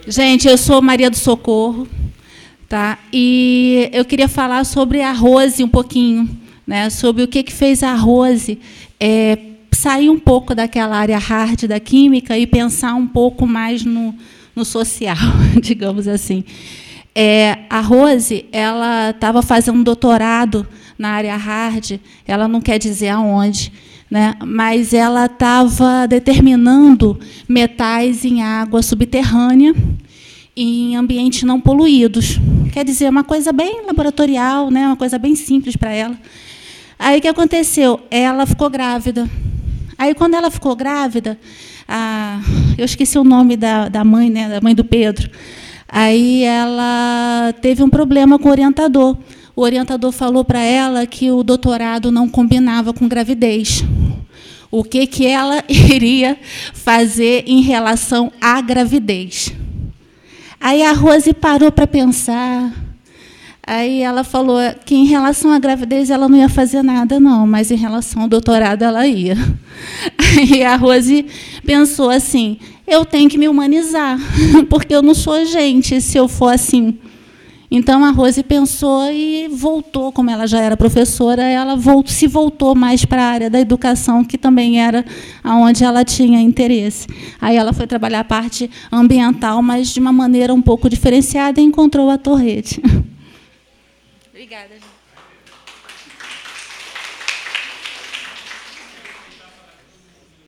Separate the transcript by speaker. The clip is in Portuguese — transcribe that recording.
Speaker 1: Gente, eu sou Maria do Socorro, tá? E eu queria falar sobre a Rose um pouquinho, né? Sobre o que fez a Rose sair um pouco daquela área hard da química e pensar um pouco mais no social, digamos assim. A Rose, ela estava fazendo um doutorado na área hard, ela não quer dizer aonde, né? Mas ela estava determinando metais em água subterrânea em ambientes não poluídos. Quer dizer, uma coisa bem laboratorial, né? Uma coisa bem simples para ela. Aí, o que aconteceu? Ela ficou grávida. Aí, quando ela ficou grávida, eu esqueci o nome da mãe, né? Da mãe do Pedro. Aí, ela teve um problema com o orientador. O orientador falou para ela que o doutorado não combinava com gravidez. O que ela iria fazer em relação à gravidez? Aí a Rose parou para pensar. Aí ela falou que, em relação à gravidez, ela não ia fazer nada, não, mas, em relação ao doutorado, ela ia. Aí a Rose pensou assim, eu tenho que me humanizar, porque eu não sou gente, se eu for assim. Então, a Rose pensou e voltou, como ela já era professora, ela se voltou mais para a área da educação, que também era onde ela tinha interesse. Aí ela foi trabalhar a parte ambiental, mas de uma maneira um pouco diferenciada, e encontrou a Torrete. Obrigada, gente.